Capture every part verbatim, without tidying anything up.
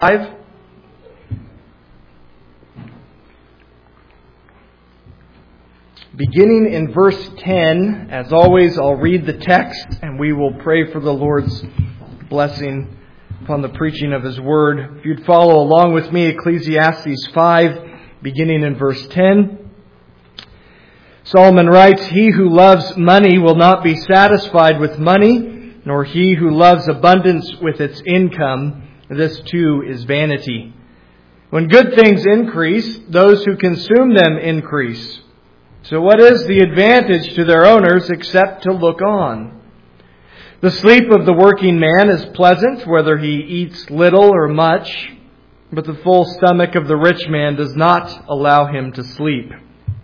five. Beginning in verse ten, as always, I'll read the text and we will pray for the Lord's blessing upon the preaching of His Word. If you'd follow along with me, Ecclesiastes five, beginning in verse ten. Solomon writes, "He who loves money will not be satisfied with money, nor he who loves abundance with its income. This too is vanity. When good things increase, those who consume them increase. So what is the advantage to their owners except to look on? The sleep of the working man is pleasant, whether he eats little or much, but the full stomach of the rich man does not allow him to sleep.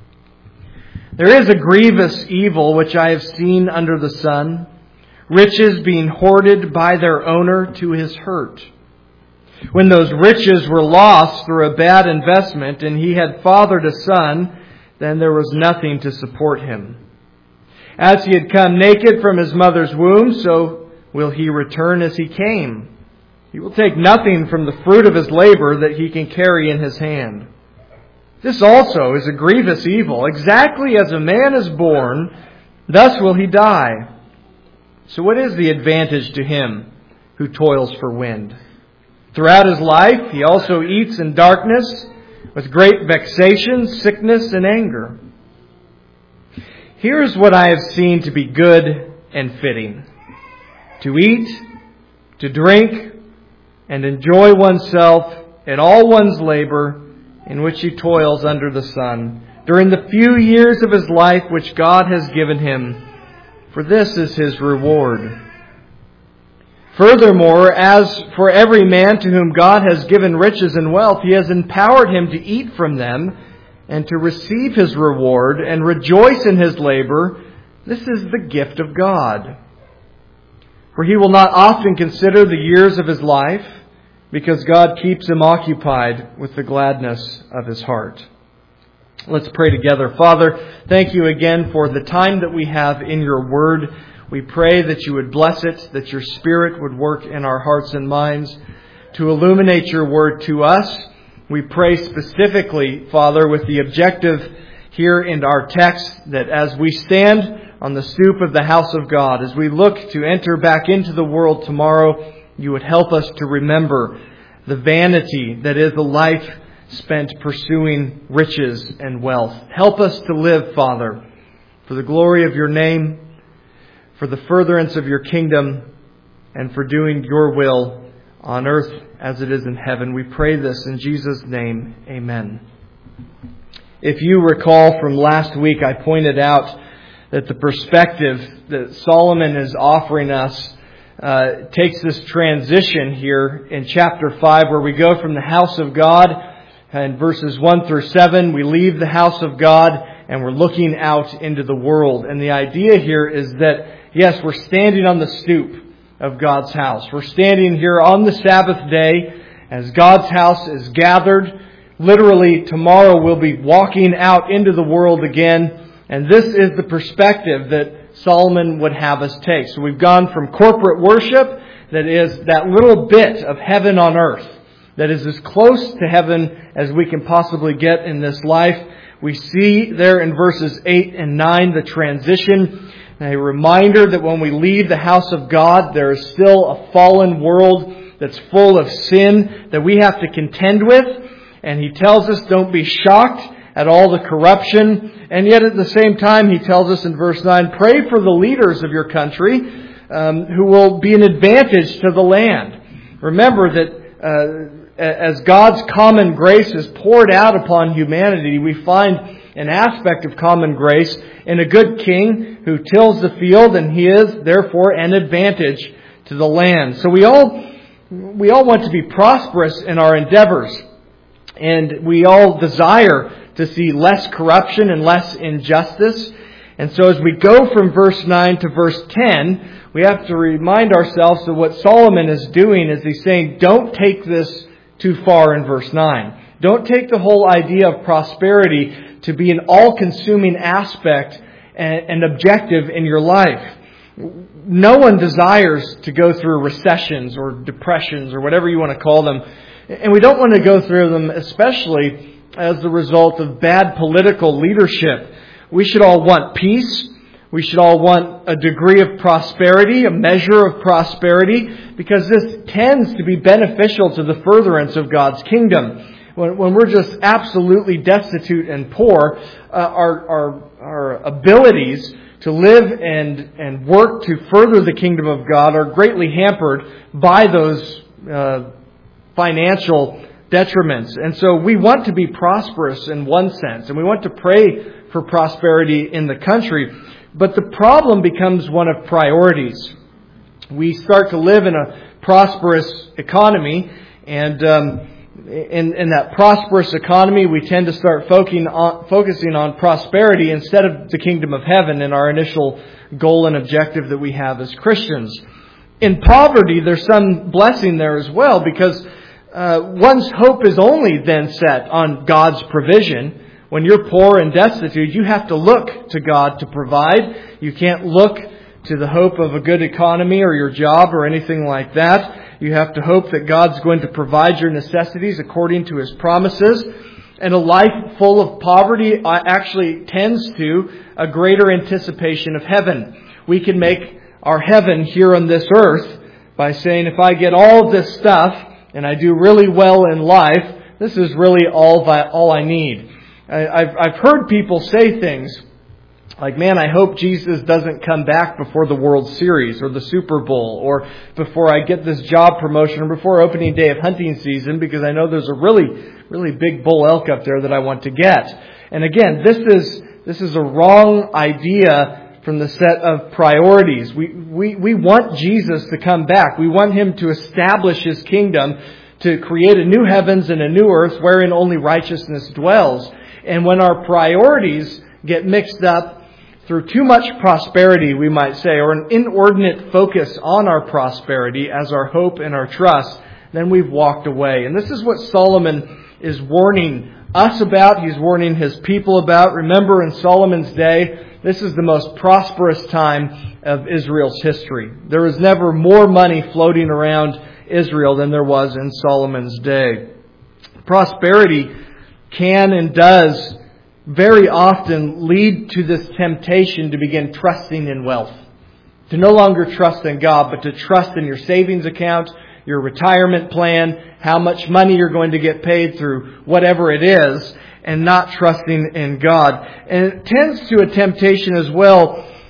There is a grievous evil which I have seen under the sun, riches being hoarded by their owner to his hurt. When those riches were lost through a bad investment and he had fathered a son, then there was nothing to support him. As he had come naked from his mother's womb, so will he return as he came. He will take nothing from the fruit of his labor that he can carry in his hand. This also is a grievous evil. Exactly as a man is born, thus will he die. So what is the advantage to him who toils for wind? Throughout his life, he also eats in darkness with great vexation, sickness, and anger. Here is what I have seen to be good and fitting: to eat, to drink, and enjoy oneself in all one's labor in which he toils under the sun, during the few years of his life which God has given him, for this is his reward. Furthermore, as for every man to whom God has given riches and wealth, He has empowered him to eat from them and to receive his reward and rejoice in his labor. This is the gift of God. For he will not often consider the years of his life, because God keeps him occupied with the gladness of his heart." Let's pray together. Father, thank you again for the time that we have in your word. We pray that you would bless it, that your Spirit would work in our hearts and minds to illuminate your word to us. We pray specifically, Father, with the objective here in our text, that as we stand on the stoop of the house of God, as we look to enter back into the world tomorrow, you would help us to remember the vanity that is a life spent pursuing riches and wealth. Help us to live, Father, for the glory of your name, for the furtherance of your kingdom, and for doing your will on earth as it is in heaven. We pray this in Jesus' name. Amen. If you recall from last week, I pointed out that the perspective that Solomon is offering us uh, takes this transition here in chapter five, where we go from the house of God, and verses one through seven, we leave the house of God and we're looking out into the world. And the idea here is that, yes, we're standing on the stoop of God's house. We're standing here on the Sabbath day as God's house is gathered. Literally, tomorrow we'll be walking out into the world again. And this is the perspective that Solomon would have us take. So we've gone from corporate worship, that is that little bit of heaven on earth, that is as close to heaven as we can possibly get in this life. We see there in verses eight and nine the transition, a reminder that when we leave the house of God, there is still a fallen world that's full of sin that we have to contend with. And he tells us, don't be shocked at all the corruption. And yet at the same time, he tells us in verse nine, pray for the leaders of your country um, who will be an advantage to the land. Remember that uh, as God's common grace is poured out upon humanity, we find an aspect of common grace in a good king who tills the field, and he is therefore an advantage to the land. So we all we all want to be prosperous in our endeavors, and we all desire to see less corruption and less injustice. And so as we go from verse nine to verse ten, we have to remind ourselves that what Solomon is doing is he's saying, don't take this too far in verse nine. Don't take the whole idea of prosperity to be an all-consuming aspect and objective in your life. No one desires to go through recessions or depressions or whatever you want to call them And we don't want to go through them, especially as the result of bad political leadership. We should all want peace. We should all want a degree of prosperity, a measure of prosperity, because this tends to be beneficial to the furtherance of God's kingdom. When, when we're just absolutely destitute and poor, uh, our, our, our abilities to live and, and work to further the kingdom of God are greatly hampered by those uh, financial detriments. And so we want to be prosperous in one sense, and we want to pray for prosperity in the country. But the problem becomes one of priorities. We start to live in a prosperous economy, and um, in, in that prosperous economy, we tend to start focusing on, focusing on prosperity instead of the kingdom of heaven and our initial goal and objective that we have as Christians. In poverty, there's some blessing there as well, because Uh, one's hope is only then set on God's provision. When you're poor and destitute, you have to look to God to provide. You can't look to the hope of a good economy or your job or anything like that. You have to hope that God's going to provide your necessities according to His promises. And a life full of poverty actually tends to a greater anticipation of heaven. We can make our heaven here on this earth by saying, if I get all of this stuff, and I do really well in life, this is really all all I need. I, I've, I've heard people say things like, man, I hope Jesus doesn't come back before the World Series or the Super Bowl, or before I get this job promotion, or before opening day of hunting season, because I know there's a really, really big bull elk up there that I want to get. And again, this is this is a wrong idea from the set of priorities. We, we, we want Jesus to come back. We want Him to establish His kingdom, to create a new heavens and a new earth wherein only righteousness dwells. And when our priorities get mixed up through too much prosperity, we might say, or an inordinate focus on our prosperity as our hope and our trust, then we've walked away. And this is what Solomon is warning us about. He's warning his people about. Remember, in Solomon's day, this is the most prosperous time of Israel's history. There was never more money floating around Israel than there was in Solomon's day. Prosperity can and does very often lead to this temptation to begin trusting in wealth. To no longer trust in God, but to trust in your savings account, your retirement plan, how much money you're going to get paid through whatever it is, and not trusting in God. And it tends to a temptation as well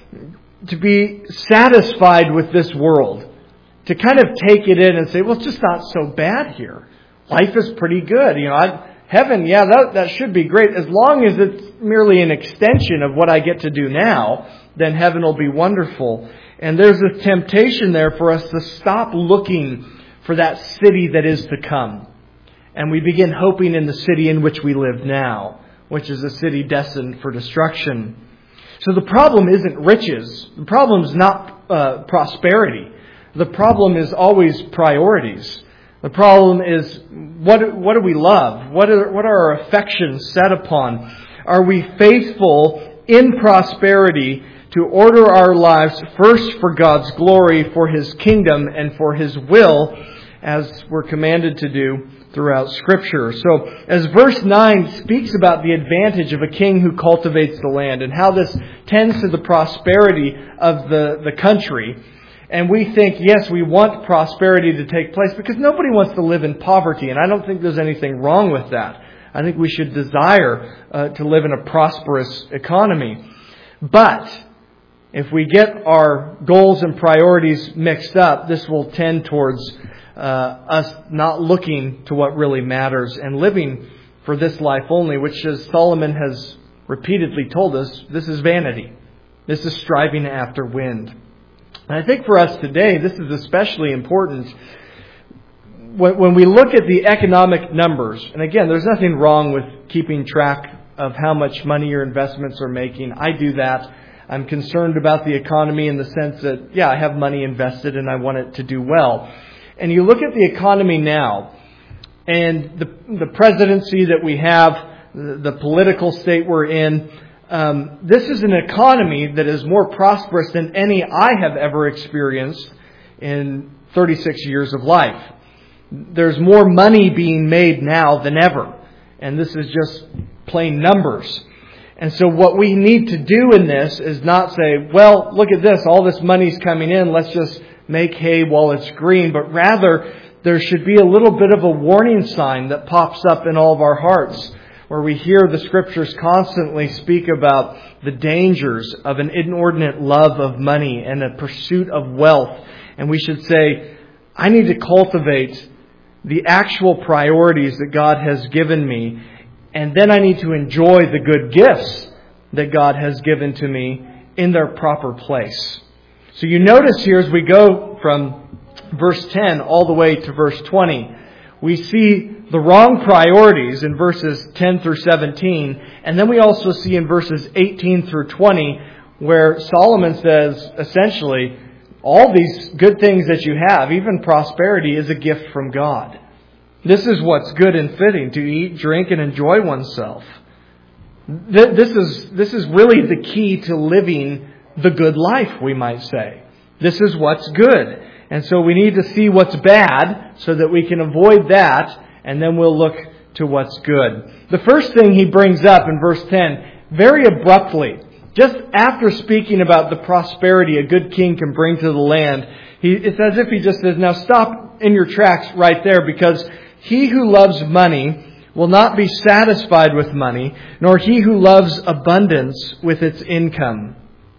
to be satisfied with this world. To kind of take it in and say, well, it's just not so bad here. Life is pretty good. You know, I, heaven, yeah, that, that should be great. As long as it's merely an extension of what I get to do now, then heaven will be wonderful. And there's a temptation there for us to stop looking for that city that is to come. And we begin hoping in the city in which we live now, which is a city destined for destruction. So the problem isn't riches. The problem is not uh, prosperity. The problem is always priorities. The problem is, what, what do we love? What are, what are our affections set upon? Are we faithful in prosperity to order our lives first for God's glory, for His kingdom, and for His will, as we're commanded to do throughout Scripture? So, as verse nine speaks about the advantage of a king who cultivates the land, and how this tends to the prosperity of the, the country, and we think, yes, we want prosperity to take place, because nobody wants to live in poverty, and I don't think there's anything wrong with that. I think we should desire uh, to live in a prosperous economy. But if we get our goals and priorities mixed up, this will tend towards uh, us not looking to what really matters and living for this life only, which, as Solomon has repeatedly told us, this is vanity. This is striving after wind. And I think for us today, this is especially important. When, when we look at the economic numbers, and again, there's nothing wrong with keeping track of how much money your investments are making. I do that. I'm concerned about the economy in the sense that, yeah, I have money invested and I want it to do well. And you look at the economy now, and the, the presidency that we have, the, the political state we're in, um, this is an economy that is more prosperous than any I have ever experienced in thirty-six years of life. There's more money being made now than ever. And this is just plain numbers. And so what we need to do in this is not say, well, look at this, all this money's coming in, let's just make hay while it's green. But rather, there should be a little bit of a warning sign that pops up in all of our hearts, where we hear the Scriptures constantly speak about the dangers of an inordinate love of money and a pursuit of wealth. And we should say, I need to cultivate the actual priorities that God has given me. And then I need to enjoy the good gifts that God has given to me in their proper place. So you notice here as we go from verse ten all the way to verse twenty, we see the wrong priorities in verses ten through seventeen. And then we also see in verses eighteen through twenty where Solomon says, essentially, all these good things that you have, even prosperity, is a gift from God. This is what's good and fitting, to eat, drink, and enjoy oneself. This is, this is really the key to living the good life, we might say. This is what's good. And so we need to see what's bad so that we can avoid that, and then we'll look to what's good. The first thing he brings up in verse ten, very abruptly, just after speaking about the prosperity a good king can bring to the land, he, it's as if he just says, now stop in your tracks right there, because he who loves money will not be satisfied with money, nor he who loves abundance with its income.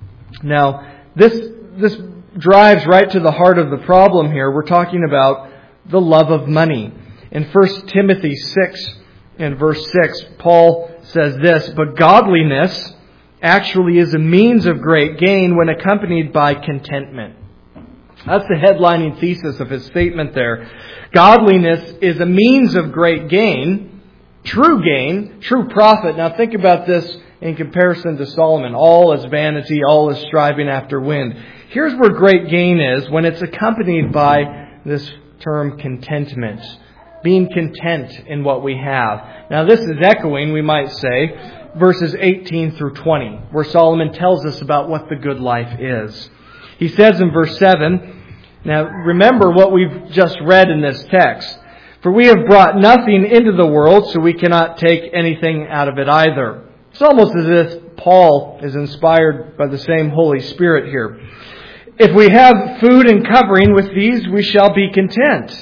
Now, this this drives right to the heart of the problem here. We're talking about the love of money. In First Timothy six and verse six, Paul says this, but godliness actually is a means of great gain when accompanied by contentment. That's the headlining thesis of his statement there. Godliness is a means of great gain, true gain, true profit. Now think about this in comparison to Solomon. All is vanity, all is striving after wind. Here's where great gain is when it's accompanied by this term contentment. Being content in what we have. Now this is echoing, we might say, verses eighteen through twenty, where Solomon tells us about what the good life is. He says in verse seven, now remember what we've just read in this text. For we have brought nothing into the world, so we cannot take anything out of it either. It's almost as if Paul is inspired by the same Holy Spirit here. If we have food and covering, with these we shall be content.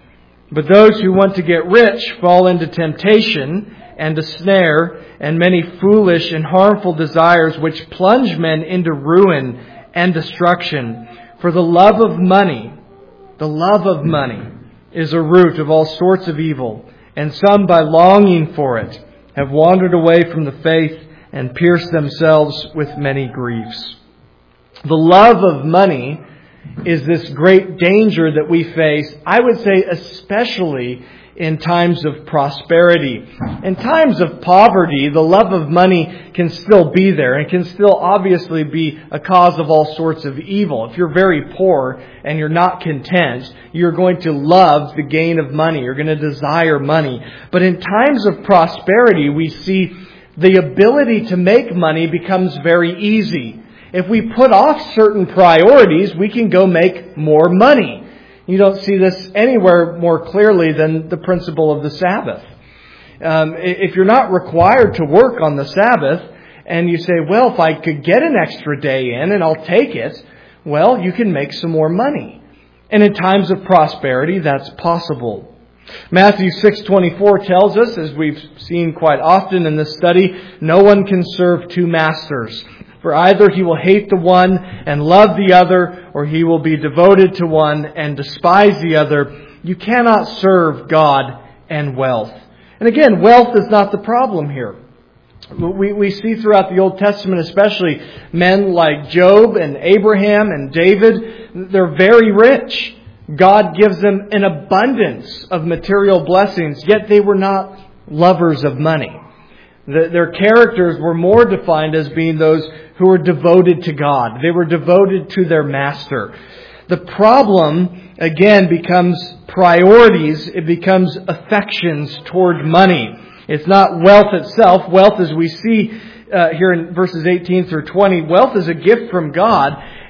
But those who want to get rich fall into temptation and a snare and many foolish and harmful desires which plunge men into ruin and destruction. For the love of money, the love of money is a root of all sorts of evil, and some by longing for it have wandered away from the faith and pierced themselves with many griefs. The love of money is this great danger that we face, I would say especially in times of prosperity. In times of poverty, the love of money can still be there and can still obviously be a cause of all sorts of evil. If you're very poor and you're not content, you're going to love the gain of money. You're going to desire money. But in times of prosperity, we see the ability to make money becomes very easy. If we put off certain priorities, we can go make more money. You don't see this anywhere more clearly than the principle of the Sabbath. Um, if you're not required to work on the Sabbath, and you say, well, if I could get an extra day in and I'll take it, well, you can make some more money. And in times of prosperity, that's possible. Matthew six twenty-four tells us, as we've seen quite often in this study, no one can serve two masters. For either he will hate the one and love the other, or he will be devoted to one and despise the other. You cannot serve God and wealth. And again, wealth is not the problem here. We, we see throughout the Old Testament especially men like Job and Abraham and David. They're very rich. God gives them an abundance of material blessings, yet they were not lovers of money. The, their characters were more defined as being those who were devoted to God. They were devoted to their master. The problem, again, becomes priorities. It becomes affections toward money. It's not wealth itself. Wealth, as we see uh, here in verses eighteen through twenty, wealth is a gift from God.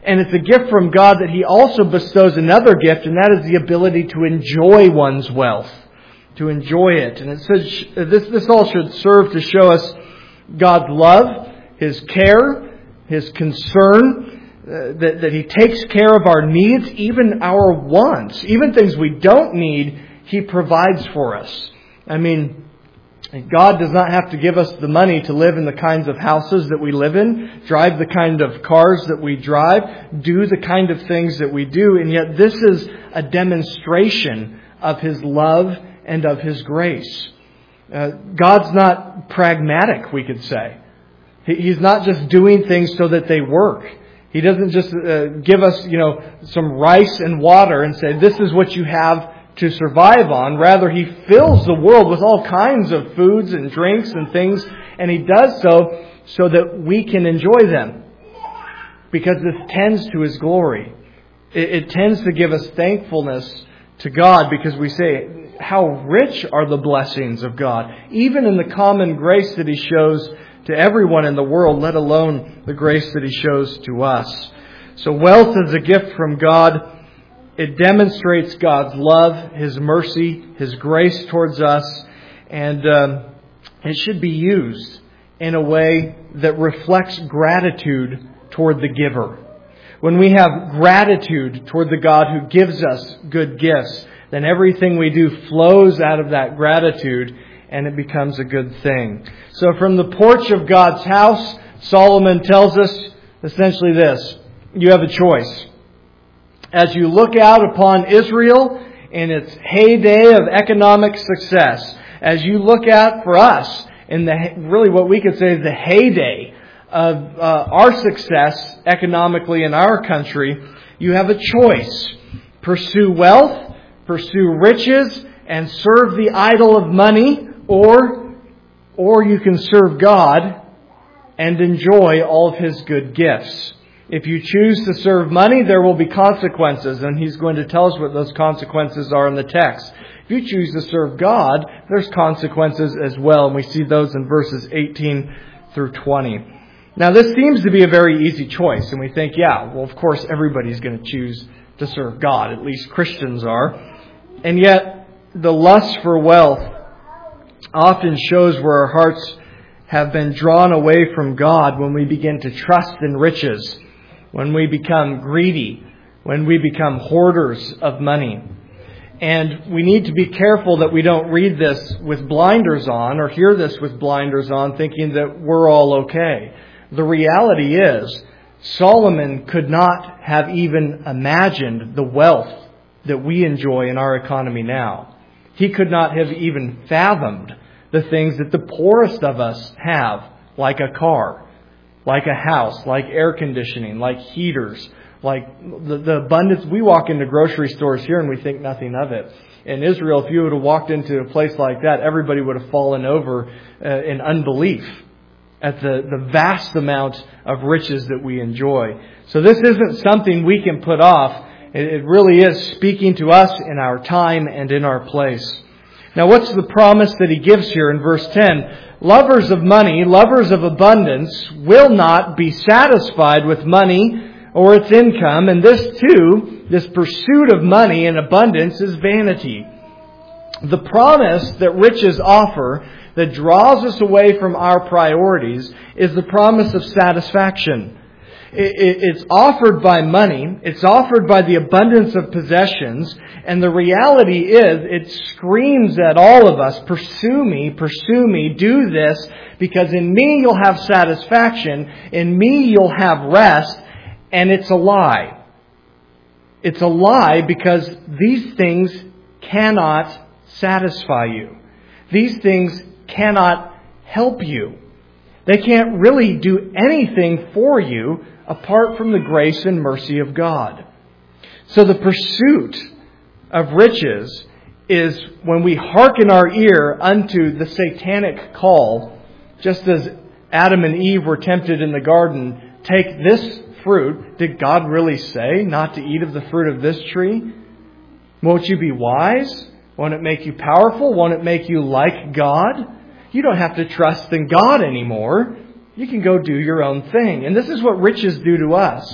And it's a gift from God that He also bestows another gift, and that is the ability to enjoy one's wealth. To enjoy it. And it says this, this all should serve to show us God's love, His care, His concern, uh, that, that He takes care of our needs, even our wants. Even things we don't need, He provides for us. I mean, God does not have to give us the money to live in the kinds of houses that we live in, drive the kind of cars that we drive, do the kind of things that we do. And yet this is a demonstration of His love and of His grace. Uh, God's not pragmatic, we could say. He, he's not just doing things so that they work. He doesn't just uh, give us, you know, some rice and water and say, this is what you have to survive on. Rather, He fills the world with all kinds of foods and drinks and things, and He does so so that we can enjoy them, because this tends to His glory. It, it tends to give us thankfulness to God, because we say, how rich are the blessings of God, even in the common grace that He shows to everyone in the world, let alone the grace that He shows to us. So wealth is a gift from God. It demonstrates God's love, His mercy, His grace towards us, and um, it should be used in a way that reflects gratitude toward the giver. When we have gratitude toward the God who gives us good gifts, then everything we do flows out of that gratitude, and it becomes a good thing. So from the porch of God's house, Solomon tells us essentially this: you have a choice. As you look out upon Israel in its heyday of economic success, as you look out for us in the really what we could say is the heyday of uh, our success economically in our country, you have a choice. Pursue wealth, pursue riches, and serve the idol of money, or, or you can serve God and enjoy all of His good gifts. If you choose to serve money, there will be consequences, and He's going to tell us what those consequences are in the text. If you choose to serve God, there's consequences as well, and we see those in verses eighteen through twenty. Now, this seems to be a very easy choice, and we think, yeah, well, of course, everybody's going to choose to serve God, at least Christians are. And yet, the lust for wealth often shows where our hearts have been drawn away from God when we begin to trust in riches, when we become greedy, when we become hoarders of money. And we need to be careful that we don't read this with blinders on or hear this with blinders on, thinking that we're all okay. The reality is, Solomon could not have even imagined the wealth that we enjoy in our economy now. He could not have even fathomed the things that the poorest of us have, like a car, like a house, like air conditioning, like heaters, like the, the abundance. We walk into grocery stores here and we think nothing of it. In Israel, if you would have walked into a place like that, everybody would have fallen over uh, in unbelief at the, the vast amount of riches that we enjoy. So this isn't something we can put off. It, it really is speaking to us in our time and in our place. Now, what's the promise that he gives here in verse ten? Lovers of money, lovers of abundance, will not be satisfied with money or its income. And this too, this pursuit of money and abundance, is vanity. The promise that riches offer that draws us away from our priorities is the promise of satisfaction. It's offered by money. It's offered by the abundance of possessions. And the reality is, it screams at all of us, pursue me, pursue me, do this, because in me you'll have satisfaction, in me you'll have rest, and it's a lie. It's a lie because these things cannot satisfy you. These things cannot help you. They can't really do anything for you apart from the grace and mercy of God. So the pursuit of riches is when we hearken our ear unto the satanic call, just as Adam and Eve were tempted in the garden, take this fruit. Did God really say not to eat of the fruit of this tree? Won't you be wise? Won't it make you powerful? Won't it make you like God? You don't have to trust in God anymore. You can go do your own thing. And this is what riches do to us.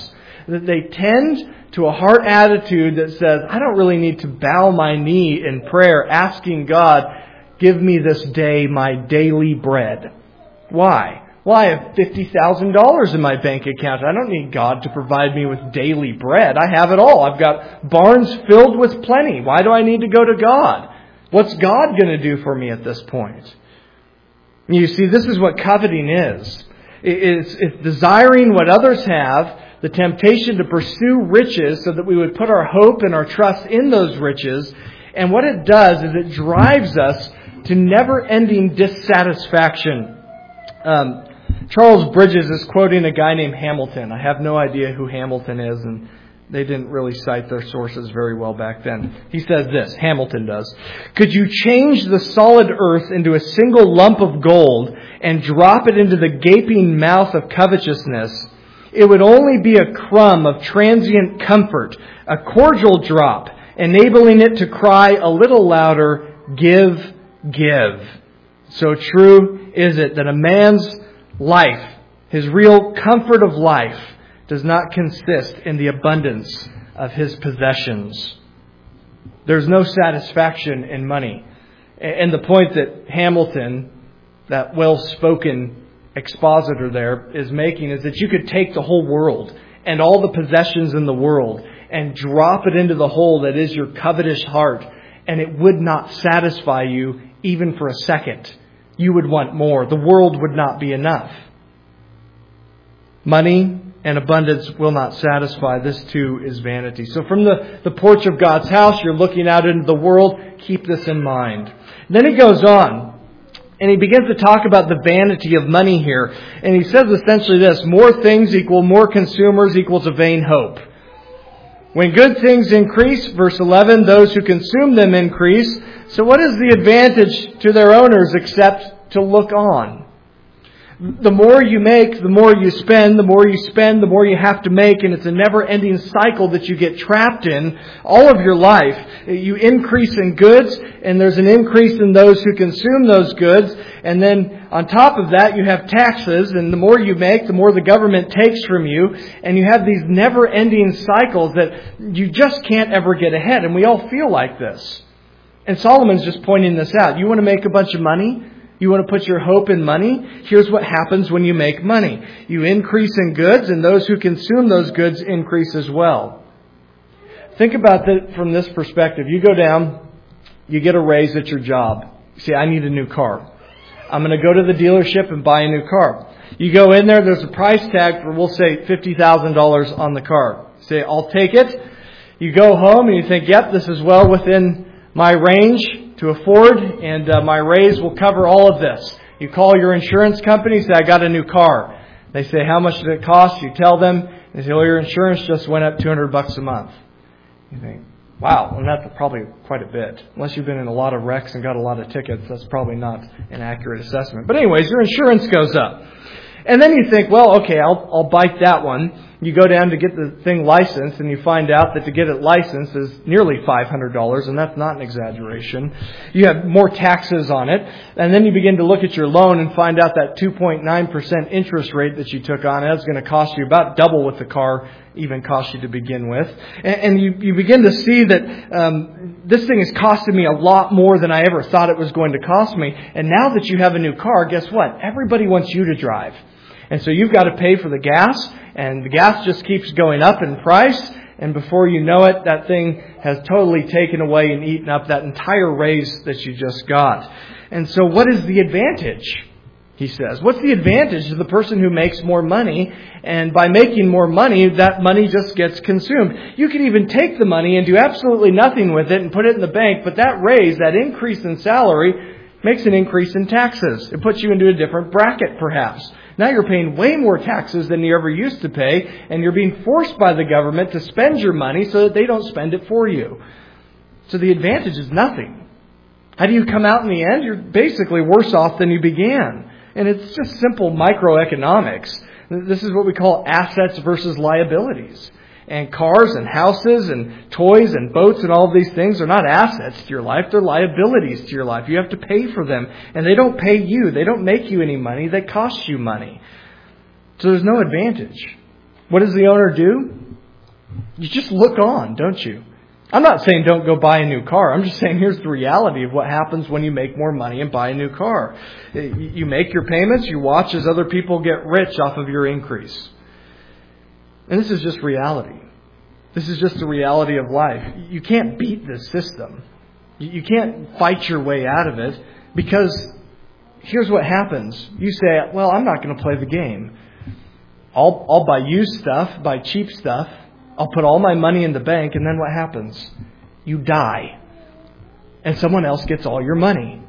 that they tend to a heart attitude that says, I don't really need to bow my knee in prayer asking God, give me this day my daily bread. Why? Well, I have fifty thousand dollars in my bank account. I don't need God to provide me with daily bread. I have it all. I've got barns filled with plenty. Why do I need to go to God? What's God going to do for me at this point? You see, this is what coveting is. It's, it's desiring what others have, the temptation to pursue riches so that we would put our hope and our trust in those riches. And what it does is it drives us to never-ending dissatisfaction. Um, Charles Bridges is quoting a guy named Hamilton. I have no idea who Hamilton is, and they didn't really cite their sources very well back then. He says this, Hamilton does. Could you change the solid earth into a single lump of gold and drop it into the gaping mouth of covetousness, it would only be a crumb of transient comfort, a cordial drop, enabling it to cry a little louder, give, give. So true is it that a man's life, his real comfort of life, does not consist in the abundance of his possessions. There's no satisfaction in money. And the point that Hamilton, that well-spoken expositor there, is making is that you could take the whole world and all the possessions in the world and drop it into the hole that is your covetous heart, and it would not satisfy you even for a second. You would want more. The world would not be enough. Money and abundance will not satisfy. This too is vanity. So from the, the porch of God's house, you're looking out into the world. Keep this in mind. Then he goes on, and he begins to talk about the vanity of money here. And he says essentially this: more things equal more consumers equals a vain hope. When good things increase, verse eleven, those who consume them increase. So what is the advantage to their owners except to look on? The more you make, the more you spend. The more you spend, the more you have to make. And it's a never-ending cycle that you get trapped in all of your life. You increase in goods, and there's an increase in those who consume those goods. And then on top of that, you have taxes. And the more you make, the more the government takes from you. And you have these never-ending cycles that you just can't ever get ahead. And we all feel like this. And Solomon's just pointing this out. You want to make a bunch of money? You want to put your hope in money? Here's what happens when you make money. You increase in goods, and those who consume those goods increase as well. Think about that from this perspective. You go down, you get a raise at your job. You say, I need a new car. I'm going to go to the dealership and buy a new car. You go in there, there's a price tag for, we'll say, fifty thousand dollars on the car. You say, I'll take it. You go home and you think, yep, this is well within my range to afford, and uh, my raise will cover all of this. You call your insurance company, say, I got a new car. They say, how much did it cost? You tell them. They say, well, your insurance just went up two hundred bucks a month. You think, wow, well, that's probably quite a bit. Unless you've been in a lot of wrecks and got a lot of tickets, that's probably not an accurate assessment. But anyways, your insurance goes up. And then you think, well, okay, I'll, I'll bite that one. You go down to get the thing licensed, and you find out that to get it licensed is nearly five hundred dollars, and that's not an exaggeration. You have more taxes on it, and then you begin to look at your loan and find out that two point nine percent interest rate that you took on it is going to cost you about double what the car even cost you to begin with. And, and you, you begin to see that um, this thing is costing me a lot more than I ever thought it was going to cost me. And now that you have a new car, guess what? Everybody wants you to drive. And so you've got to pay for the gas, and the gas just keeps going up in price. And before you know it, that thing has totally taken away and eaten up that entire raise that you just got. And so what is the advantage? He says, what's the advantage to the person who makes more money? And by making more money, that money just gets consumed. You can even take the money and do absolutely nothing with it and put it in the bank. But that raise, that increase in salary, makes an increase in taxes. It puts you into a different bracket, perhaps. Now you're paying way more taxes than you ever used to pay, and you're being forced by the government to spend your money so that they don't spend it for you. So the advantage is nothing. How do you come out in the end? You're basically worse off than you began. And it's just simple microeconomics. This is what we call assets versus liabilities. And cars and houses and toys and boats and all of these things are not assets to your life. They're liabilities to your life. You have to pay for them. And they don't pay you. They don't make you any money. They cost you money. So there's no advantage. What does the owner do? You just look on, don't you? I'm not saying don't go buy a new car. I'm just saying here's the reality of what happens when you make more money and buy a new car. You make your payments, you watch as other people get rich off of your increase. And this is just reality. This is just the reality of life. You can't beat this system. You can't fight your way out of it, because here's what happens. You say, well, I'm not going to play the game. I'll, I'll buy used stuff, buy cheap stuff. I'll put all my money in the bank, and then what happens? You die. And someone else gets all your money.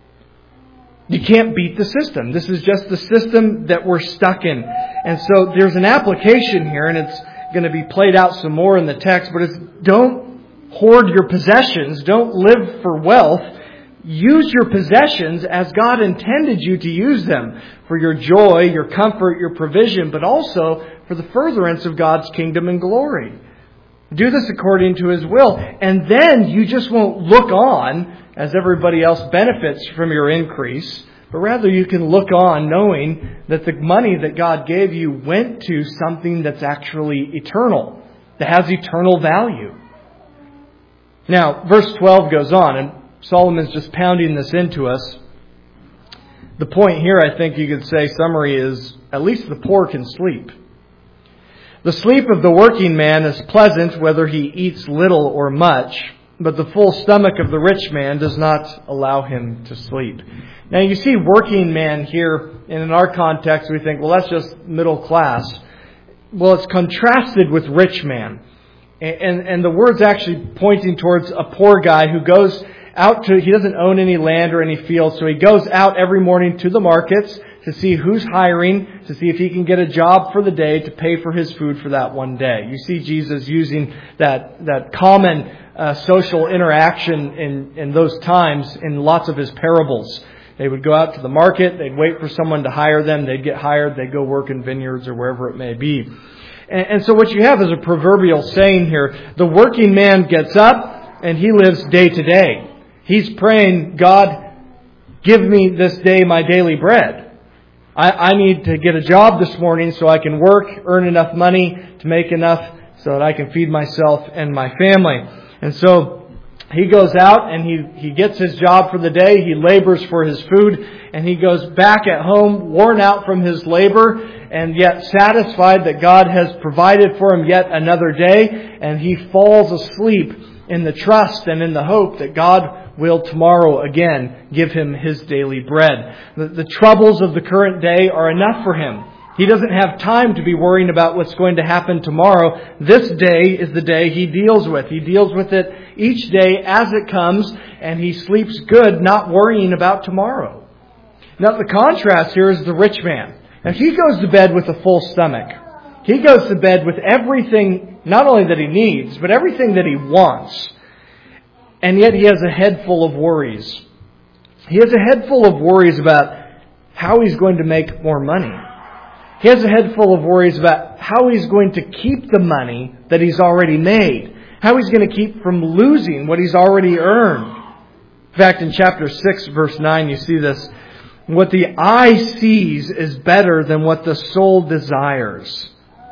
You can't beat the system. This is just the system that we're stuck in. And so there's an application here, and it's going to be played out some more in the text, but it's don't hoard your possessions. Don't live for wealth. Use your possessions as God intended you to use them, for your joy, your comfort, your provision, but also for the furtherance of God's kingdom and glory. Do this according to His will. And then you just won't look on as everybody else benefits from your increase, but rather you can look on knowing that the money that God gave you went to something that's actually eternal, that has eternal value. Now, verse twelve goes on, and Solomon's just pounding this into us. The point here, I think you could say, summary is, at least the poor can sleep. The sleep of the working man is pleasant, whether he eats little or much, but the full stomach of the rich man does not allow him to sleep. Now you see working man here, and in our context we think, well, that's just middle class. Well, it's contrasted with rich man. And, and the word's actually pointing towards a poor guy who goes out to, he doesn't own any land or any fields, so he goes out every morning to the markets to see who's hiring, to see if he can get a job for the day to pay for his food for that one day. You see Jesus using that that common uh, social interaction in, in those times in lots of His parables. They would go out to the market, they'd wait for someone to hire them, they'd get hired, they'd go work in vineyards or wherever it may be. And, and so what you have is a proverbial saying here. The working man gets up and he lives day to day. He's praying, God, give me this day my daily bread. I, I need to get a job this morning so I can work, earn enough money to make enough so that I can feed myself and my family. And so he goes out and he, he gets his job for the day. He labors for his food, and he goes back at home worn out from his labor and yet satisfied that God has provided for him yet another day. And he falls asleep in the trust and in the hope that God will tomorrow again give him his daily bread. The, the troubles of the current day are enough for him. He doesn't have time to be worrying about what's going to happen tomorrow. This day is the day he deals with. He deals with it each day as it comes, and he sleeps good, not worrying about tomorrow. Now the contrast here is the rich man. And he goes to bed with a full stomach. He goes to bed with everything, not only that he needs, but everything that he wants. And yet he has a head full of worries. He has a head full of worries about how he's going to make more money. He has a head full of worries about how he's going to keep the money that he's already made. How he's going to keep from losing what he's already earned. In fact, in chapter six, verse nine, you see this. What the eye sees is better than what the soul desires.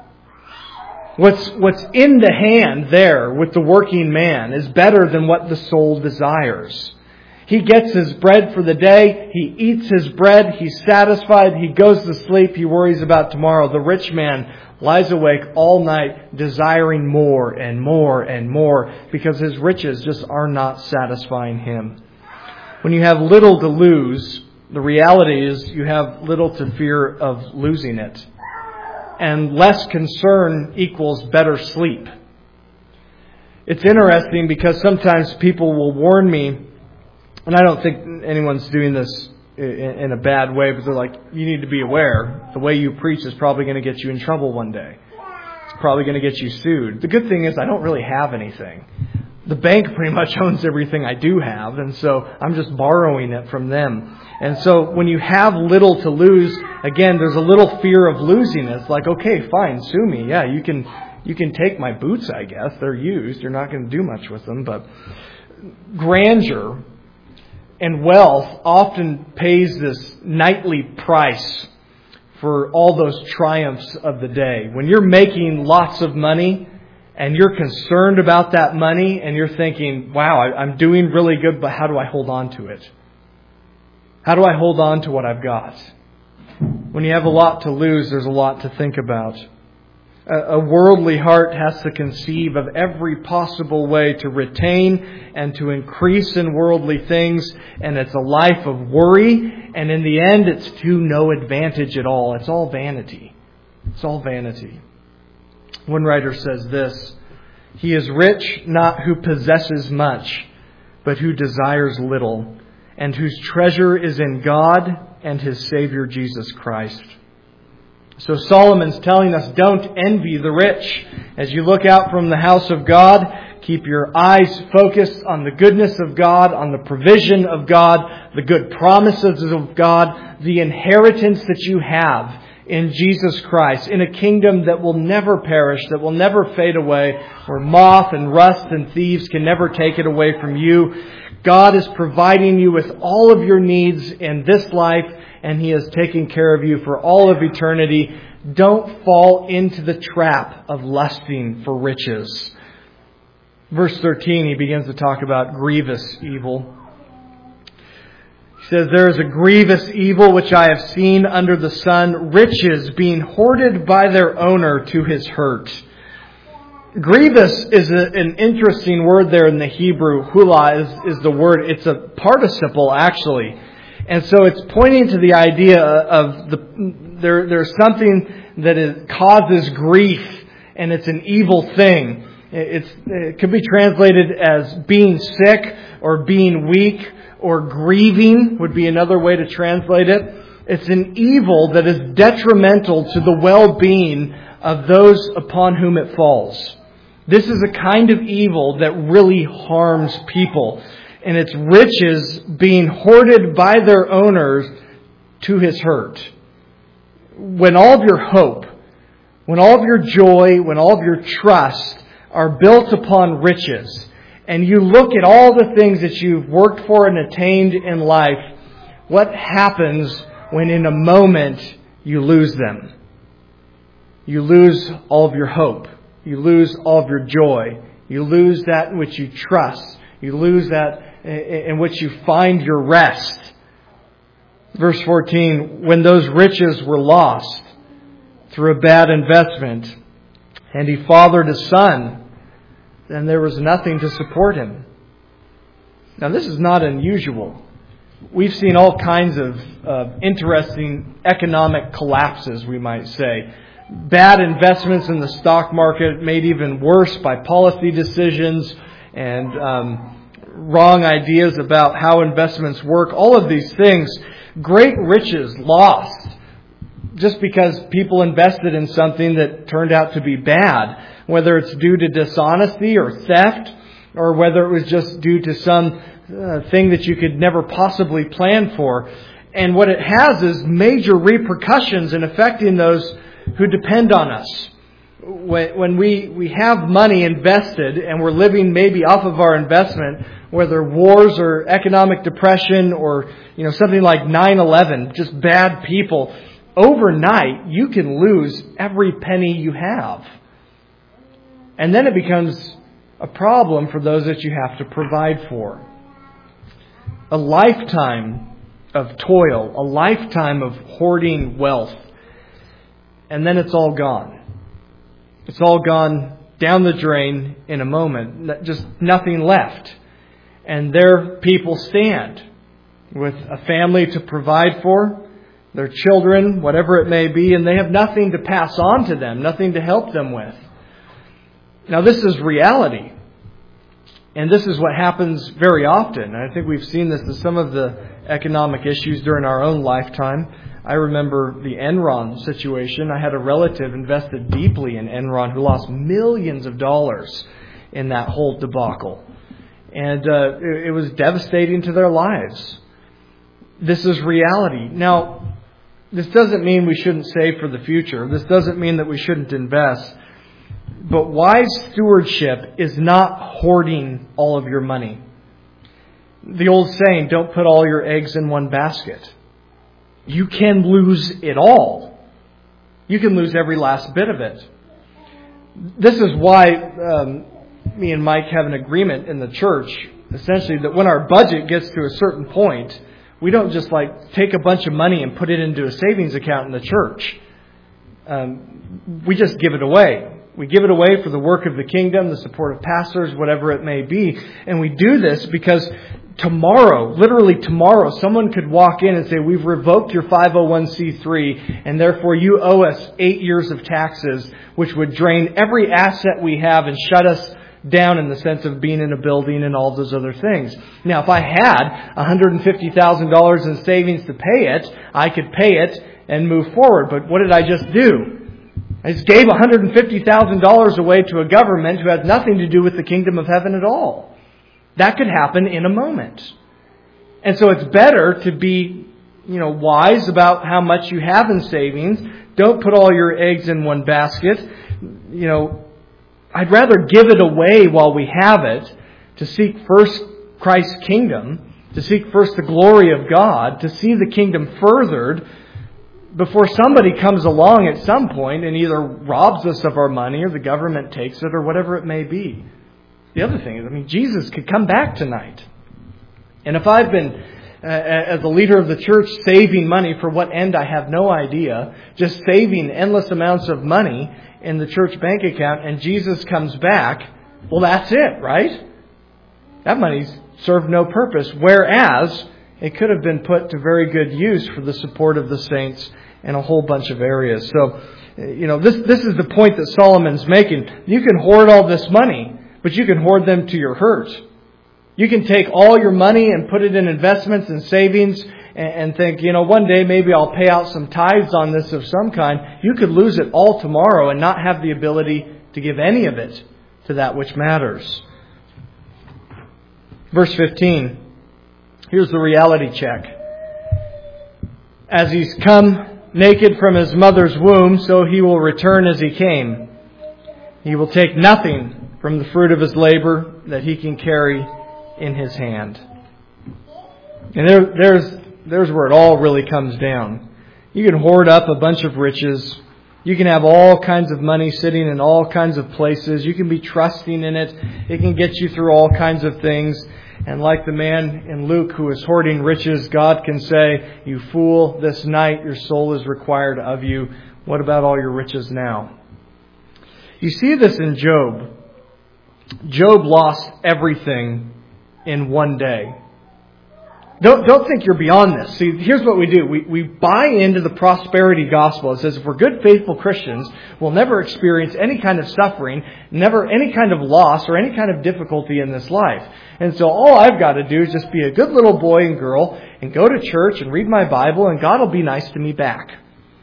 What's, what's in the hand there with the working man is better than what the soul desires. He gets his bread for the day. He eats his bread. He's satisfied. He goes to sleep. He worries about tomorrow. The rich man lies awake all night desiring more and more and more because his riches just are not satisfying him. When you have little to lose, the reality is you have little to fear of losing it. And less concern equals better sleep. It's interesting because sometimes people will warn me, and I don't think anyone's doing this in a bad way, but they're like, you need to be aware. The way you preach is probably going to get you in trouble one day. It's probably going to get you sued. The good thing is I don't really have anything. The bank pretty much owns everything I do have, and so I'm just borrowing it from them. And so when you have little to lose, again, there's a little fear of losing it. It's like, okay, fine, sue me. Yeah, you can you can take my boots, I guess. They're used. You're not going to do much with them. But grandeur and wealth often pays this nightly price for all those triumphs of the day. When you're making lots of money and you're concerned about that money, and you're thinking, wow, I'm doing really good, but how do I hold on to it? How do I hold on to what I've got? When you have a lot to lose, there's a lot to think about. A worldly heart has to conceive of every possible way to retain and to increase in worldly things, and it's a life of worry, and in the end it's to no advantage at all. It's all vanity. It's all vanity. One writer says this: "He is rich not who possesses much, but who desires little, and whose treasure is in God and His Savior Jesus Christ." So Solomon's telling us, don't envy the rich. As you look out from the house of God, keep your eyes focused on the goodness of God, on the provision of God, the good promises of God, the inheritance that you have in Jesus Christ, in a kingdom that will never perish, that will never fade away, where moth and rust and thieves can never take it away from you. God is providing you with all of your needs in this life, and He is taking care of you for all of eternity. Don't fall into the trap of lusting for riches. Verse thirteen, he begins to talk about grievous evil. He says, "There is a grievous evil which I have seen under the sun, riches being hoarded by their owner to his hurt." Grievous is a, an interesting word there in the Hebrew. Hula is, is the word. It's a participle, actually. And so it's pointing to the idea of the there. There's something that is, causes grief, and it's an evil thing. It's, it could be translated as being sick or being weak, or grieving would be another way to translate it. It's an evil that is detrimental to the well-being of those upon whom it falls. This is a kind of evil that really harms people. And it's riches being hoarded by their owners to his hurt. When all of your hope, when all of your joy, when all of your trust are built upon riches, and you look at all the things that you've worked for and attained in life, what happens when in a moment you lose them? You lose all of your hope. You lose all of your joy. You lose that in which you trust. You lose that in which you find your rest. Verse fourteen, "When those riches were lost through a bad investment, and he fathered a son, then there was nothing to support him." Now this is not unusual. We've seen all kinds of uh, interesting economic collapses, we might say. Bad investments in the stock market, made even worse by policy decisions and um, wrong ideas about how investments work. All of these things, great riches lost just because people invested in something that turned out to be bad, whether it's due to dishonesty or theft, or whether it was just due to some uh, thing that you could never possibly plan for. And what it has is major repercussions in affecting those who depend on us. When we, we have money invested and we're living maybe off of our investment, whether wars or economic depression or, you know, something like nine eleven, just bad people, overnight you can lose every penny you have. And then it becomes a problem for those that you have to provide for. A lifetime of toil, a lifetime of hoarding wealth, and then it's all gone. It's all gone down the drain in a moment. Just nothing left. And there people stand with a family to provide for, their children, whatever it may be, and they have nothing to pass on to them, nothing to help them with. Now this is reality. And this is what happens very often. I think we've seen this in some of the economic issues during our own lifetime. I remember the Enron situation. I had a relative invested deeply in Enron who lost millions of dollars in that whole debacle. And uh, it, it was devastating to their lives. This is reality. Now, this doesn't mean we shouldn't save for the future. This doesn't mean that we shouldn't invest. But wise stewardship is not hoarding all of your money. The old saying, don't put all your eggs in one basket. You can lose it all. You can lose every last bit of it. This is why um, me and Mike have an agreement in the church, essentially, that when our budget gets to a certain point, we don't just like take a bunch of money and put it into a savings account in the church. Um, we just give it away. We give it away for the work of the kingdom, the support of pastors, whatever it may be. And we do this because tomorrow, literally tomorrow, someone could walk in and say, we've revoked your five oh one c three and therefore you owe us eight years of taxes, which would drain every asset we have and shut us down in the sense of being in a building and all those other things. Now, if I had one hundred fifty thousand dollars in savings to pay it, I could pay it and move forward. But what did I just do? I just gave one hundred fifty thousand dollars away to a government who has nothing to do with the kingdom of heaven at all. That could happen in a moment. And so it's better to be, you know, wise about how much you have in savings. Don't put all your eggs in one basket. You know, I'd rather give it away while we have it, to seek first Christ's kingdom, to seek first the glory of God, to see the kingdom furthered, before somebody comes along at some point and either robs us of our money or the government takes it or whatever it may be. The other thing is, I mean, Jesus could come back tonight. And if I've been, uh, as a leader of the church, saving money for what end, I have no idea, just saving endless amounts of money in the church bank account, and Jesus comes back, well, that's it, right? That money's served no purpose. Whereas it could have been put to very good use for the support of the saints in a whole bunch of areas. So, you know, this this is the point that Solomon's making. You can hoard all this money, but you can hoard them to your hurt. You can take all your money and put it in investments and savings and, and think, you know, one day maybe I'll pay out some tithes on this of some kind. You could lose it all tomorrow and not have the ability to give any of it to that which matters. Verse fifteen. Here's the reality check. As he's come naked from his mother's womb, so he will return as he came. He will take nothing from the fruit of his labor that he can carry in his hand. And there, there's, there's where it all really comes down. You can hoard up a bunch of riches. You can have all kinds of money sitting in all kinds of places. You can be trusting in it. It can get you through all kinds of things. And like the man in Luke who is hoarding riches, God can say, you fool, this night your soul is required of you. What about all your riches now? You see this in Job. Job lost everything in one day. Don't, don't think you're beyond this. See, here's what we do. We, we buy into the prosperity gospel. It says if we're good, faithful Christians, we'll never experience any kind of suffering, never any kind of loss or any kind of difficulty in this life. And so all I've got to do is just be a good little boy and girl and go to church and read my Bible and God will be nice to me back.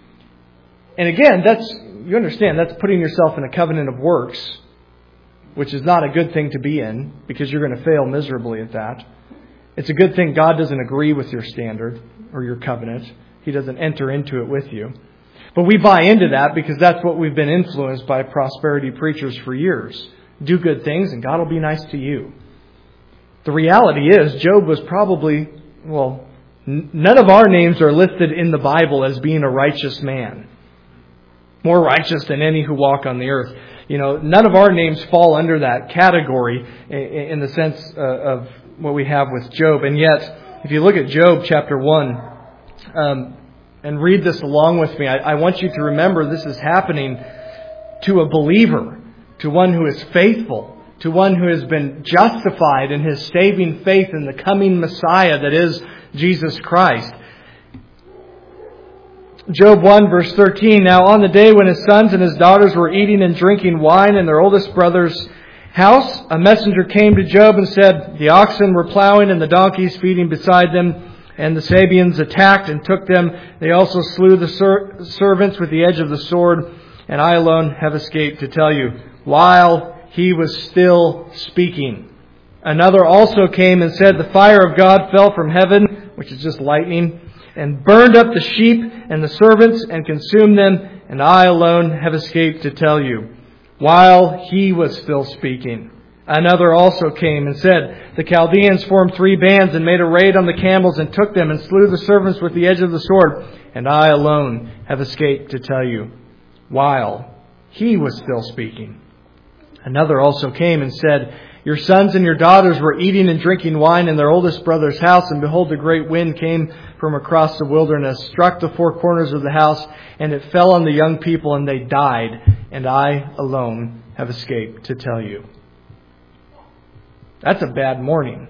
And again, that's, you understand, that's putting yourself in a covenant of works, which is not a good thing to be in because you're going to fail miserably at that. It's a good thing God doesn't agree with your standard or your covenant. He doesn't enter into it with you. But we buy into that because that's what we've been influenced by prosperity preachers for years. Do good things and God will be nice to you. The reality is Job was probably, well, n- none of our names are listed in the Bible as being a righteous man. More righteous than any who walk on the earth. You know, none of our names fall under that category in, in the sense uh, of what we have with Job. And yet, if you look at Job chapter one um, and read this along with me, I, I want you to remember this is happening to a believer, to one who is faithful, to one who has been justified in his saving faith in the coming Messiah that is Jesus Christ. Job one verse thirteen, now on the day when his sons and his daughters were eating and drinking wine in their oldest brother's house, a messenger came to Job and said, the oxen were plowing and the donkeys feeding beside them, and the Sabeans attacked and took them. They also slew the ser- servants with the edge of the sword, and I alone have escaped to tell you. While he was still speaking, another also came and said, the fire of God fell from heaven, which is just lightning, and burned up the sheep and the servants and consumed them, and I alone have escaped to tell you. While he was still speaking, another also came and said, the Chaldeans formed three bands and made a raid on the camels and took them and slew the servants with the edge of the sword, and I alone have escaped to tell you. While he was still speaking. Another also came and said, Your sons and your daughters were eating and drinking wine in their oldest brother's house, and behold, a great wind came from across the wilderness, struck the four corners of the house, and it fell on the young people, and they died, and I alone have escaped to tell you. That's a bad morning.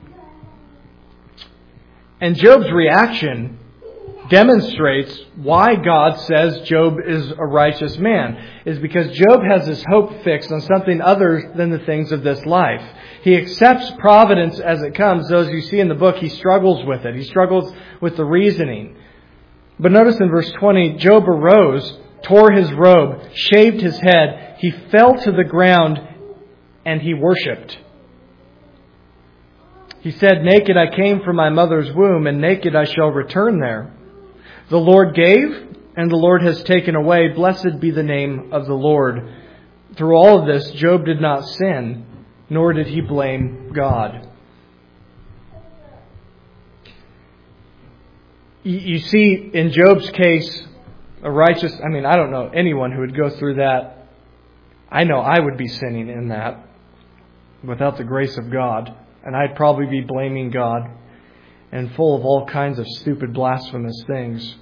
And Job's reaction demonstrates why God says Job is a righteous man, is because Job has his hope fixed on something other than the things of this life. He accepts providence as it comes, though as you see in the book, he struggles with it. He struggles with the reasoning. But notice in verse twenty, Job arose, tore his robe, shaved his head, he fell to the ground, and he worshipped. He said, Naked I came from my mother's womb, and naked I shall return there. The Lord gave, and the Lord has taken away. Blessed be the name of the Lord. Through all of this, Job did not sin, nor did he blame God. You see, in Job's case, a righteous, I mean, I don't know anyone who would go through that. I know I would be sinning in that without the grace of God. And I'd probably be blaming God and full of all kinds of stupid, blasphemous things.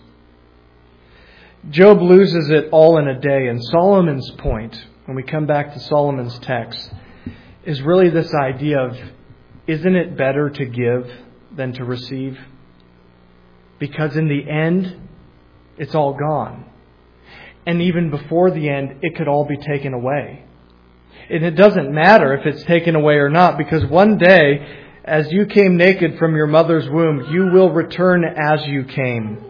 Job loses it all in a day. And Solomon's point, when we come back to Solomon's text, is really this idea of, isn't it better to give than to receive? Because in the end, it's all gone. And even before the end, it could all be taken away. And it doesn't matter if it's taken away or not, because one day, as you came naked from your mother's womb, you will return as you came.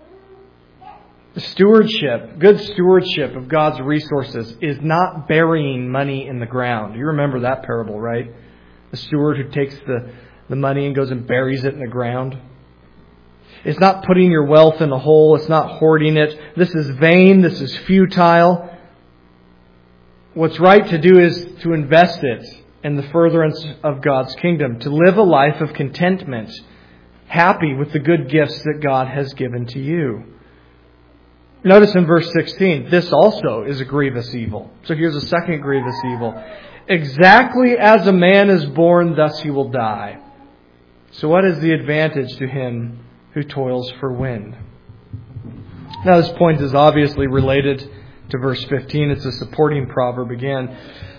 The stewardship, good stewardship of God's resources is not burying money in the ground. You remember that parable, right? The steward who takes the, the money and goes and buries it in the ground. It's not putting your wealth in a hole. It's not hoarding it. This is vain. This is futile. What's right to do is to invest it in the furtherance of God's kingdom, to live a life of contentment, happy with the good gifts that God has given to you. Notice in verse sixteen, this also is a grievous evil. So here's a second grievous evil. Exactly as a man is born, thus he will die. So what is the advantage to him who toils for wind? Now this point is obviously related to verse fifteen. It's a supporting proverb again.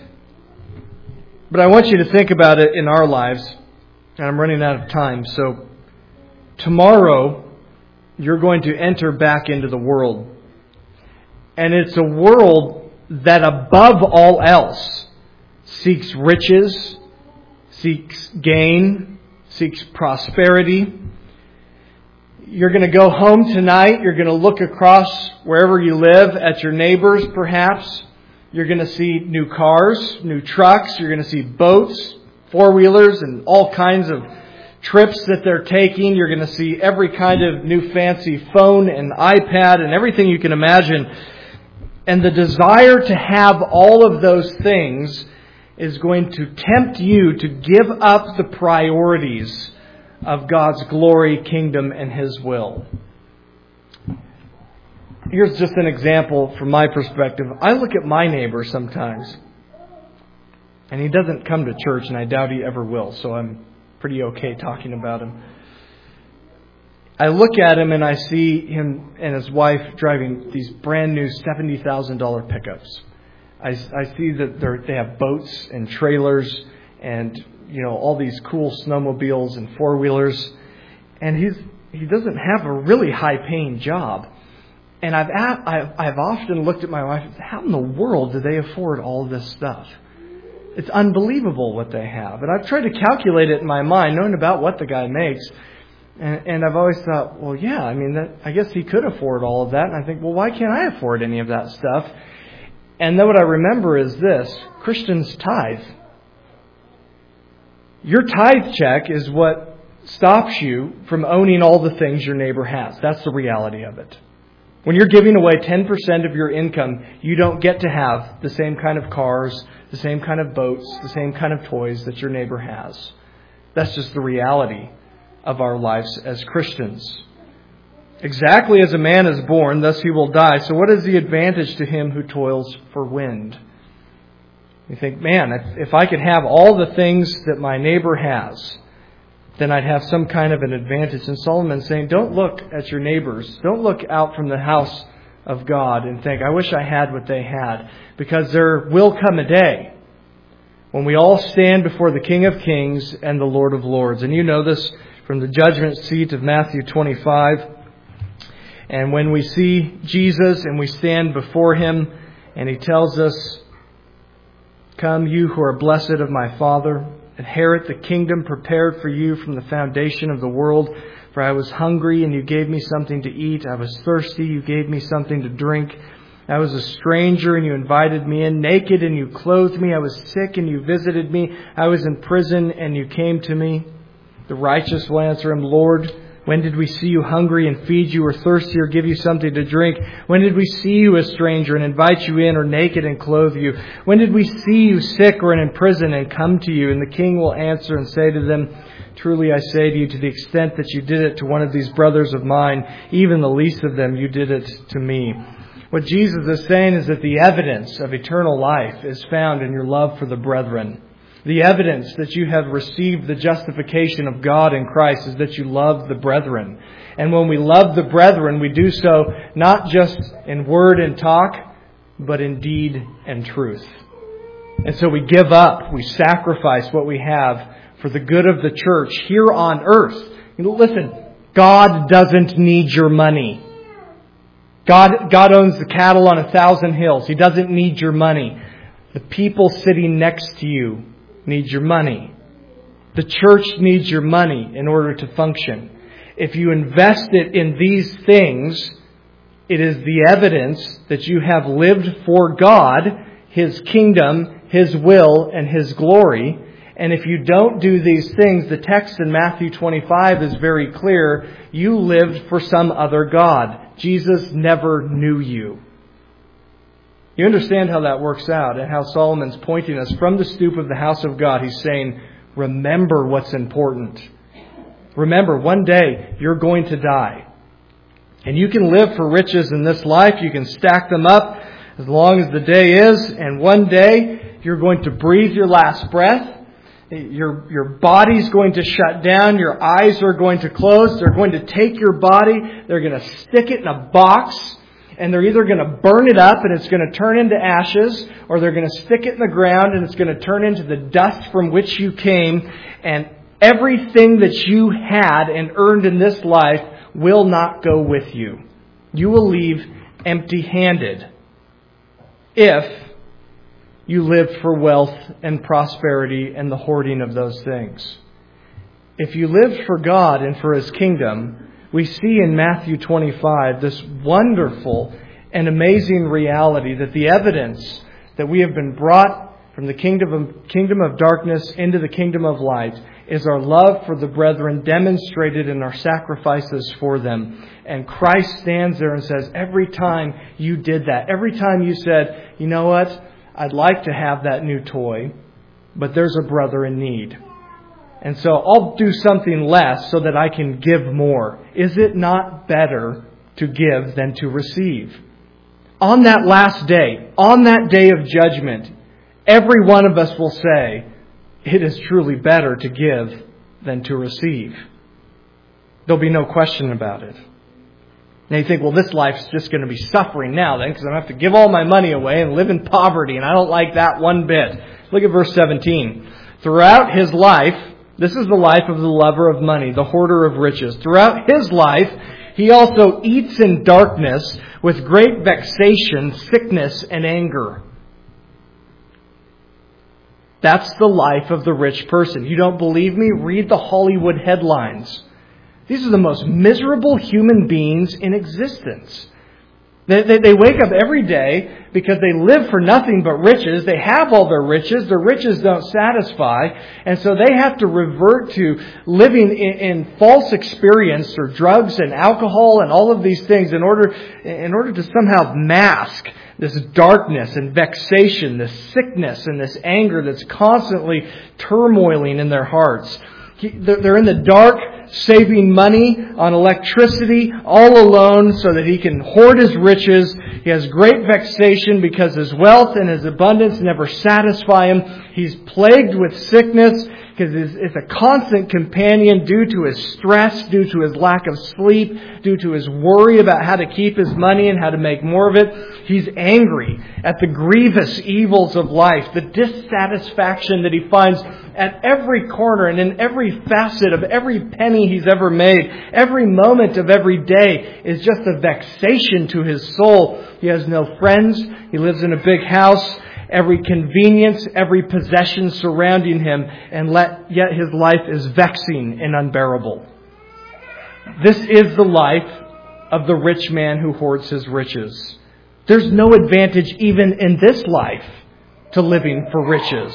But I want you to think about it in our lives. And I'm running out of time. So tomorrow, you're going to enter back into the world. And it's a world that above all else seeks riches, seeks gain, seeks prosperity. You're going to go home tonight. You're going to look across wherever you live at your neighbors, perhaps. You're going to see new cars, new trucks. You're going to see boats, four-wheelers, and all kinds of trips that they're taking. You're going to see every kind of new fancy phone and iPad and everything you can imagine. And the desire to have all of those things is going to tempt you to give up the priorities of God's glory, kingdom, and His will. Here's just an example from my perspective. I look at my neighbor sometimes, and he doesn't come to church, and I doubt he ever will, so I'm pretty okay talking about him. I look at him and I see him and his wife driving these brand new seventy thousand dollars pickups. I, I see that they're, they have boats and trailers and, you know, all these cool snowmobiles and four-wheelers. And he's he doesn't have a really high-paying job. And I've, I've I've often looked at my wife and said, how in the world do they afford all this stuff? It's unbelievable what they have. And I've tried to calculate it in my mind, knowing about what the guy makes. And, and I've always thought, well, yeah, I mean, that, I guess he could afford all of that. And I think, well, why can't I afford any of that stuff? And then what I remember is this: Christians tithe. Your tithe check is what stops you from owning all the things your neighbor has. That's the reality of it. When you're giving away ten percent of your income, you don't get to have the same kind of cars, the same kind of boats, the same kind of toys that your neighbor has. That's just the reality of our lives as Christians. Exactly as a man is born, thus he will die. So what is the advantage to him who toils for wind? You think, man, if, if I could have all the things that my neighbor has, then I'd have some kind of an advantage. And Solomon's saying, don't look at your neighbors. Don't look out from the house of God and think, I wish I had what they had. Because there will come a day when we all stand before the King of Kings and the Lord of Lords. And you know this from the judgment seat of Matthew twenty-five. And when we see Jesus and we stand before Him and He tells us, come, you who are blessed of my Father, inherit the kingdom prepared for you from the foundation of the world. For I was hungry and you gave me something to eat. I was thirsty, you gave me something to drink. I was a stranger and you invited me in. Naked and you clothed me. I was sick and you visited me. I was in prison and you came to me. The righteous will answer Him, Lord, when did we see you hungry and feed you, or thirsty or give you something to drink? When did we see you a stranger and invite you in, or naked and clothe you? When did we see you sick or in prison and come to you? And the king will answer and say to them, truly I say to you, to the extent that you did it to one of these brothers of mine, even the least of them, you did it to me. What Jesus is saying is that the evidence of eternal life is found in your love for the brethren. The evidence that you have received the justification of God in Christ is that you love the brethren. And when we love the brethren, we do so not just in word and talk, but in deed and truth. And so we give up, we sacrifice what we have for the good of the church here on earth. You know, listen, God doesn't need your money. God, God owns the cattle on a thousand hills. He doesn't need your money. The people sitting next to you need your money. The church needs your money in order to function. If you invest it in these things, it is the evidence that you have lived for God, His kingdom, His will, and His glory. And if you don't do these things, the text in Matthew twenty-five is very clear. You lived for some other God. Jesus never knew you. You understand how that works out and how Solomon's pointing us from the stoop of the house of God. He's saying, remember what's important. Remember, one day you're going to die. And you can live for riches in this life. You can stack them up as long as the day is. And one day you're going to breathe your last breath. Your, your body's going to shut down. Your eyes are going to close. They're going to take your body. They're going to stick it in a box. And they're either going to burn it up and it's going to turn into ashes, or they're going to stick it in the ground and it's going to turn into the dust from which you came. And everything that you had and earned in this life will not go with you. You will leave empty-handed if you lived for wealth and prosperity and the hoarding of those things. If you lived for God and for His kingdom, we see in Matthew twenty-five this wonderful and amazing reality that the evidence that we have been brought from the kingdom of, kingdom of darkness into the kingdom of light is our love for the brethren demonstrated in our sacrifices for them. And Christ stands there and says, every time you did that, every time you said, you know what, I'd like to have that new toy, but there's a brother in need. And so I'll do something less so that I can give more. Is it not better to give than to receive? On that last day, on that day of judgment, every one of us will say, it is truly better to give than to receive. There'll be no question about it. Now you think, well, this life's just going to be suffering now then, because I'm going to have to give all my money away and live in poverty, and I don't like that one bit. Look at verse seventeen. Throughout his life, this is the life of the lover of money, the hoarder of riches. Throughout his life, he also eats in darkness with great vexation, sickness, and anger. That's the life of the rich person. You don't believe me? Read the Hollywood headlines. These are the most miserable human beings in existence. They, they, they wake up every day because they live for nothing but riches. They have all their riches. Their riches don't satisfy. And so they have to revert to living in, in false experience or drugs and alcohol and all of these things in order, in order to somehow mask this darkness and vexation, this sickness and this anger that's constantly turmoiling in their hearts. They're in the dark saving money on electricity all alone so that he can hoard his riches. He has great vexation because his wealth and his abundance never satisfy him. He's plagued with sickness because it's a constant companion due to his stress, due to his lack of sleep, due to his worry about how to keep his money and how to make more of it. He's angry at the grievous evils of life, the dissatisfaction that he finds at every corner and in every facet of every penny he's ever made. Every moment of every day is just a vexation to his soul. He has no friends. He lives in a big house. Every convenience, every possession surrounding him, and let, yet his life is vexing and unbearable. This is the life of the rich man who hoards his riches. There's no advantage even in this life to living for riches.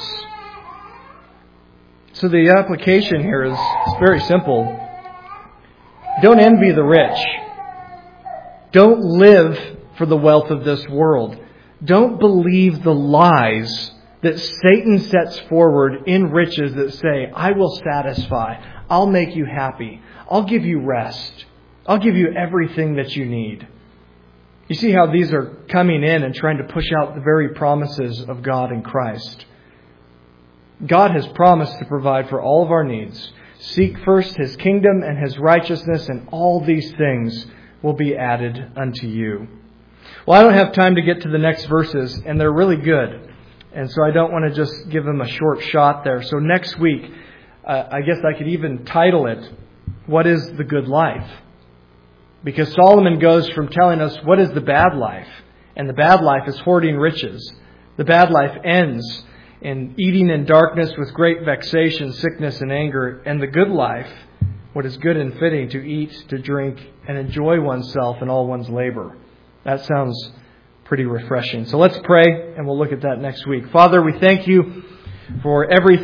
So the application here is very simple. Don't envy the rich. Don't live for the wealth of this world. Don't believe the lies that Satan sets forward in riches that say, I will satisfy. I'll make you happy. I'll give you rest. I'll give you everything that you need. You see how these are coming in and trying to push out the very promises of God in Christ. God has promised to provide for all of our needs. Seek first His kingdom and His righteousness, and all these things will be added unto you. Well, I don't have time to get to the next verses, and they're really good. And so I don't want to just give them a short shot there. So next week, uh, I guess I could even title it, What is the Good Life? Because Solomon goes from telling us what is the bad life. And the bad life is hoarding riches. The bad life ends in eating in darkness with great vexation, sickness, and anger. And the good life, what is good and fitting, to eat, to drink, and enjoy oneself and all one's labor. That sounds pretty refreshing. So let's pray, and we'll look at that next week. Father, we thank you for everything.